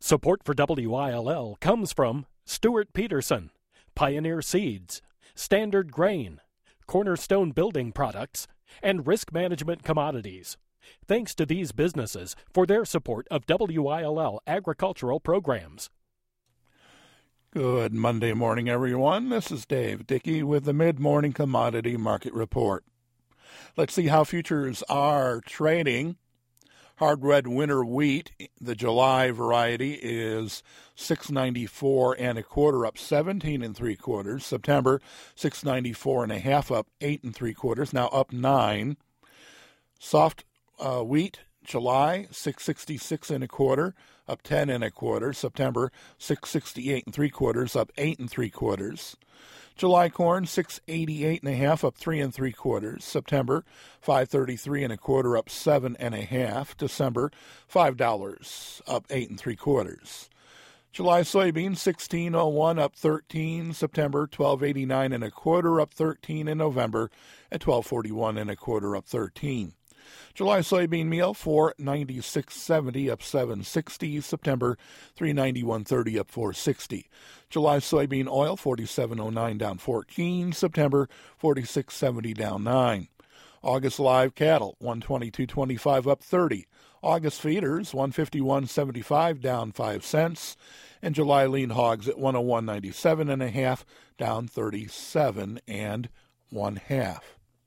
Support for WILL comes from Stuart Peterson, Pioneer Seeds, Standard Grain, Cornerstone Building Products, and Risk Management Commodities. Thanks to these businesses for their support of WILL agricultural programs. Good Monday morning, everyone. This is Dave Dickey with the Mid-Morning Commodity Market Report. Let's see how futures are trading. Hard red winter wheat, the July variety, is $6.94 1/4, up 17 3/4. September, $6.94 1/2, up 8 3/4, now up 9. Soft wheat, July, $6.66 1/4, up 10 1/4. September, $6.68 3/4, up 8 3/4. July corn, $6.88 1/2, up 3 3/4. September, $5.33 1/4, up 7 1/2. December, $5, up 8 3/4. July soybeans, $16.01, up 13. September, $12.89 1/4, up 13. In November, at $12.41 1/4, up 13. July soybean meal, $4.9670, up 7.60. September, $3.9130, up 4.60. July soybean oil, $47.09, down 14. September, $46.70, down 9. August live cattle, $122.25, up 30. August feeders, $151.75, down 5 cents. And July lean hogs at $101.97 1/2, down 37 1/2.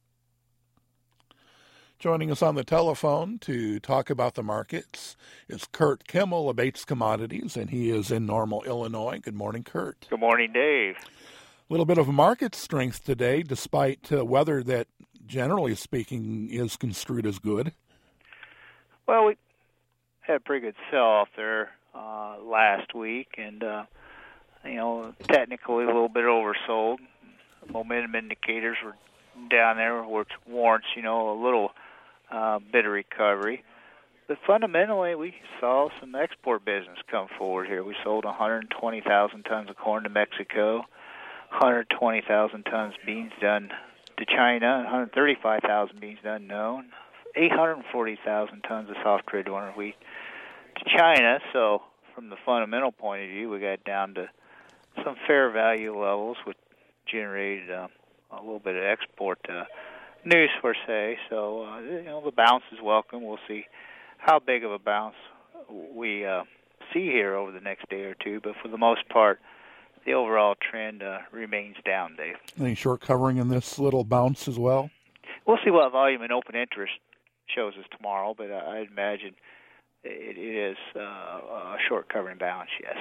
Joining us on the telephone to talk about the markets is Kurt Kimmel of Bates Commodities, and he is in Normal, Illinois. Good morning, Kurt. Good morning, Dave. A little bit of market strength today, despite weather that, generally speaking, is construed as good. Well, we had a pretty good sell-off there last week, and, technically a little bit oversold. Momentum indicators were down there, which warrants, a little bit of recovery. But fundamentally, we saw some export business come forward here. We sold 120,000 tons of corn to Mexico, 120,000 tons beans done to China, 135,000 beans done known, 840,000 tons of soft red winter wheat to China. So from the fundamental point of view, we got down to some fair value levels, which generated a little bit of export news per se. So, the bounce is welcome. We'll see how big of a bounce we see here over the next day or two. But for the most part, the overall trend remains down, Dave. Any short covering in this little bounce as well? We'll see what volume and open interest shows us tomorrow, but I'd imagine it is a short covering bounce, yes.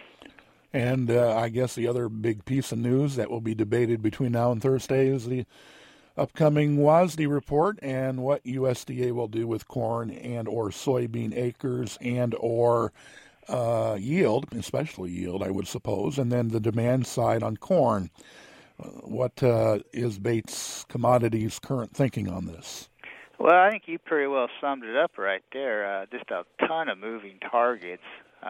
And I guess the other big piece of news that will be debated between now and Thursday is the upcoming WASDE report and what USDA will do with corn and or soybean acres and or yield, especially yield, I would suppose, and then the demand side on corn. What is Bates Commodities' current thinking on this? Well, I think you pretty well summed it up right there. Just a ton of moving targets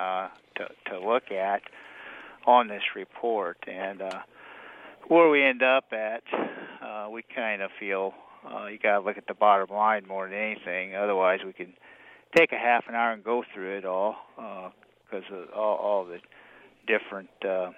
to look at on this report, and where we end up at, we kind of feel you got to look at the bottom line more than anything. Otherwise, we can take a half an hour and go through it all because of all the different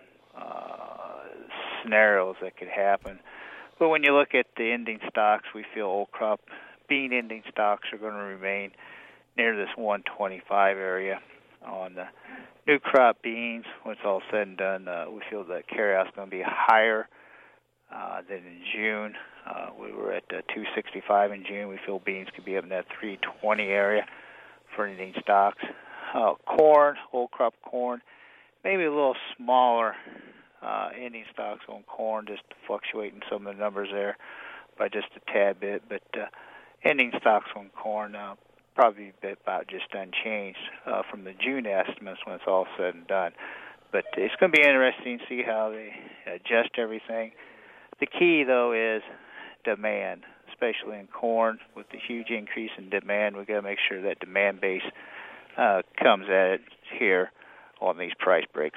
scenarios that could happen. But when you look at the ending stocks, we feel old crop bean ending stocks are going to remain near this 125 area. On the new crop beans, when it's all said and done, we feel that carryout's going to be higher than in June. We were at 265 in June. We feel beans could be up in that 320 area for ending stocks. Corn, old crop corn, maybe a little smaller ending stocks on corn, just fluctuating some of the numbers there by just a tad bit. But ending stocks on corn probably about just unchanged from the June estimates when it's all said and done. But it's going to be interesting to see how they adjust everything. The key, though, is demand, especially in corn. With the huge increase in demand, we've got to make sure that demand base comes at it here on these price breaks.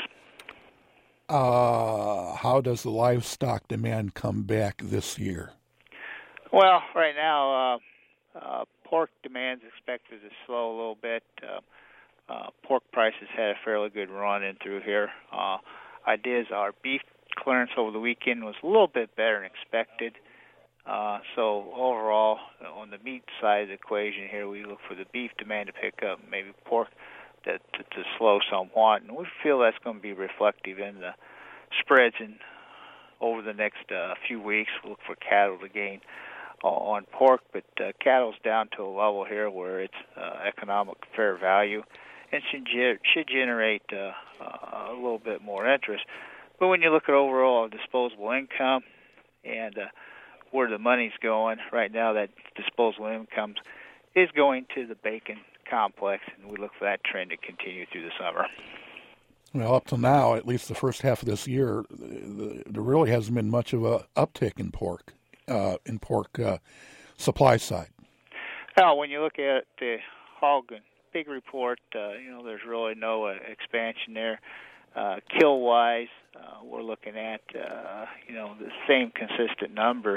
How does the livestock demand come back this year? Well, right now, pork demand is expected to slow a little bit. Pork prices had a fairly good run in through here. Ideas are beef clearance over the weekend was a little bit better than expected. So overall, on the meat side of the equation here, we look for the beef demand to pick up, maybe pork to slow somewhat, and we feel that's going to be reflective in the spreads over the next few weeks. We'll look for cattle to gain on pork, but cattle's down to a level here where it's economic fair value and should generate a little bit more interest. But when you look at overall disposable income and where the money's going right now, that disposable income is going to the bacon complex, and we look for that trend to continue through the summer. Well, up till now, at least the first half of this year, there really hasn't been much of a uptick in pork supply side. Now, when you look at the hog and pig report, there's really no expansion there. Kill-wise, we're looking at the same consistent numbers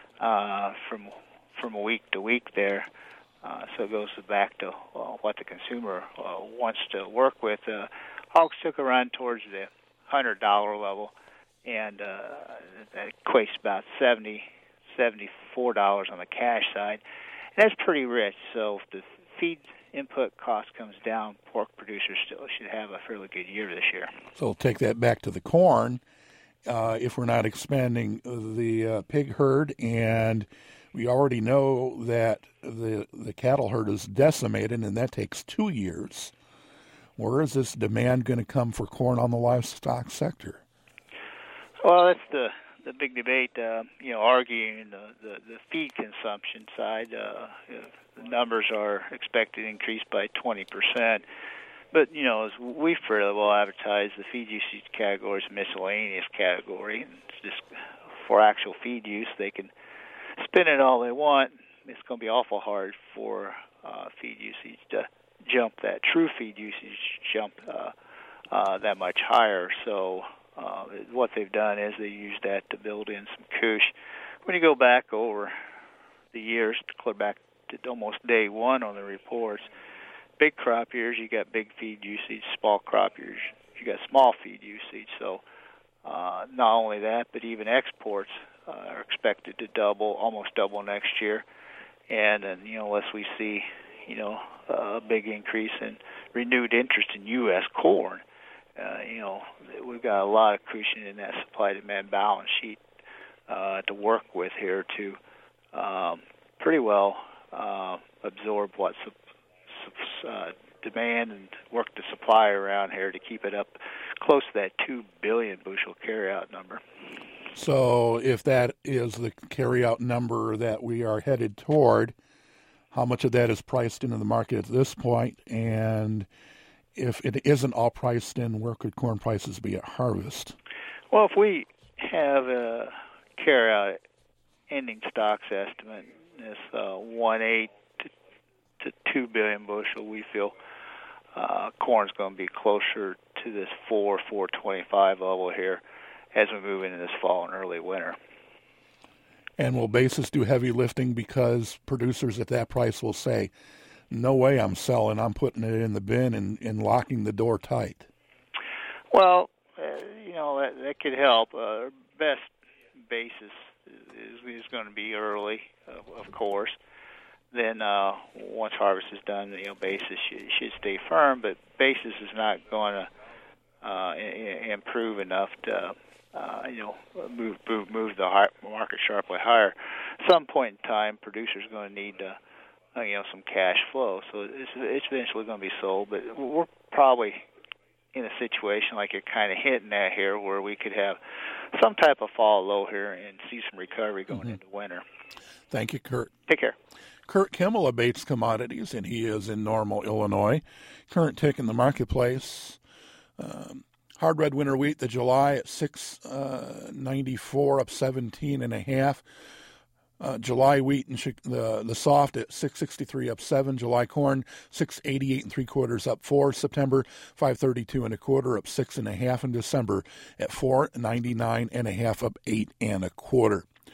from week to week there. So it goes back to what the consumer wants to work with. Hogs took a run towards the $100 level, and that equates to about $74 on the cash side. And that's pretty rich. So if the feed input cost comes down, pork producers still should have a fairly good year this year. So we'll take that back to the corn. If we're not expanding the pig herd, and we already know that the cattle herd is decimated, and that takes 2 years. Where is this demand going to come for corn on the livestock sector? Well, that's the big debate. Arguing the feed consumption side, the numbers are expected to increase by 20%. But, as we fairly well advertise, the feed usage category is a miscellaneous category. It's just for actual feed use. They can spin it all they want. It's going to be awful hard for feed usage to jump that true feed usage jump that much higher. So what they've done is they use that to build in some cushion. When you go back over the years, clear back to almost day one on the reports, big crop years, you got big feed usage. Small crop years, you got small feed usage. So not only that, but even exports are expected to almost double next year. And unless we see, a big increase in renewed interest in U.S. corn, we've got a lot of cushion in that supply-demand balance sheet to work with here to pretty well absorb what demand and work the supply around here to keep it up close to that 2 billion bushel carryout number. So if that is the carryout number that we are headed toward, how much of that is priced into the market at this point? And if it isn't all priced in, where could corn prices be at harvest? Well, if we have a carryout ending stocks estimate, this 1.8 to 2 billion bushel, we feel corn's going to be closer to this 4.25 level here as we move into this fall and early winter. And will basis do heavy lifting because producers at that price will say, no way I'm selling, I'm putting it in the bin and locking the door tight? Well, that could help. Best basis is going to be early, of course. Then once harvest is done, basis should stay firm, but basis is not going to improve enough to move the market sharply higher. At some point in time, producers are going to need some cash flow, so it's eventually going to be sold. But we're probably in a situation like you're kind of hinting at here, where we could have some type of fall low here and see some recovery going into winter. Thank you, Kurt. Take care. Kurt Kimmel of Bates Commodities, and he is in Normal, Illinois. Current tick in the marketplace. Hard red winter wheat, the July at 6.94, up 17.5. July wheat and the soft at 6.63, up 7. July corn 6.88 3/4, up 4. September 5.32 1/4, up 6.5. And December at 4.99 1/2, up 8 1/4.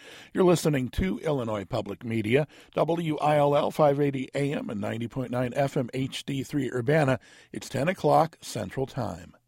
You're listening to Illinois Public Media, WILL 580 AM and 90.9 FM HD3 Urbana. It's 10 o'clock Central Time.